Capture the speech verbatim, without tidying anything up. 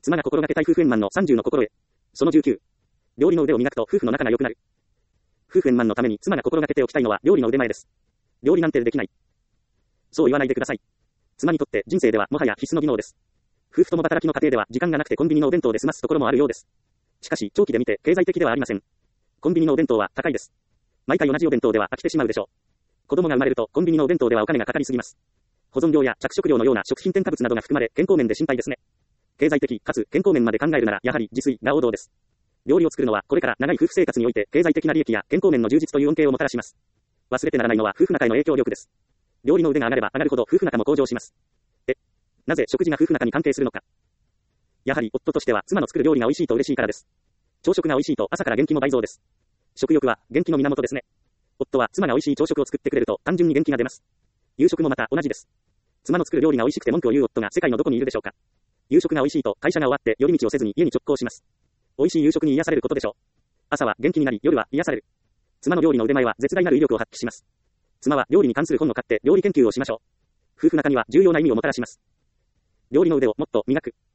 妻が心がけたい夫婦円満のさんじゅうの心得。そのじゅうきゅう。料理の腕を磨くと夫婦の仲が良くなる。夫婦円満のために妻が心がけておきたいのは料理の腕前です。料理なんてできない。そう言わないでください。妻にとって人生ではもはや必須の技能です。夫婦とも働きの家庭では時間がなくてコンビニのお弁当で済ますところもあるようです。しかし長期で見て経済的ではありません。コンビニのお弁当は高いです。毎回同じお弁当では飽きてしまうでしょう。子供が生まれるとコンビニのお弁当ではお金がかかりすぎます。保存料や着色料のような食品添加物などが含まれ健康面で心配ですね。経済的かつ健康面まで考えるならやはり自炊が王道です。料理を作るのはこれから長い夫婦生活において経済的な利益や健康面の充実という恩恵をもたらします。忘れてならないのは夫婦仲への影響力です。料理の腕が上がれば上がるほど夫婦仲も向上します。え、なぜ食事が夫婦仲に関係するのか。やはり夫としては妻の作る料理が美味しいと嬉しいからです。朝食が美味しいと朝から元気も倍増です。食欲は元気の源ですね。夫は妻が美味しい朝食を作ってくれると単純に元気が出ます。夕食もまた同じです。妻の作る料理が美味しくて文句を言う夫が世界のどこにいるでしょうか。夕食が美味しいと会社が終わって寄り道をせずに家に直行します。美味しい夕食に癒されることでしょう。朝は元気になり夜は癒される。妻の料理の腕前は絶大なる威力を発揮します。妻は料理に関する本を買って料理研究をしましょう。夫婦仲には重要な意味をもたらします。料理の腕をもっと磨く。